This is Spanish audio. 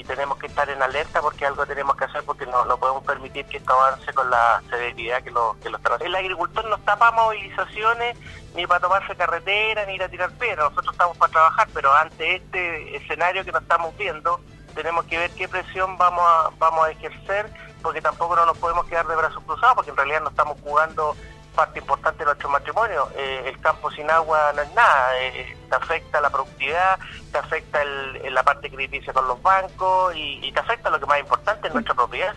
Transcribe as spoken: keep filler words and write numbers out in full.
y tenemos que estar en alerta porque algo tenemos que hacer, porque no, no podemos permitir que esto avance con la severidad que lo, que lo están haciendo. El agricultor no está para movilizaciones, ni para tomarse carretera, ni ir a tirar piedras. Nosotros estamos para trabajar, pero ante este escenario que nos estamos viendo, tenemos que ver qué presión vamos a, vamos a ejercer, porque tampoco no nos podemos quedar de brazos cruzados, porque en realidad no estamos jugando parte importante de nuestro matrimonio. Eh, el campo sin agua no es nada, eh, te afecta la productividad, te afecta el, la parte crediticia con los bancos y, y te afecta lo que más importante es nuestra propiedad.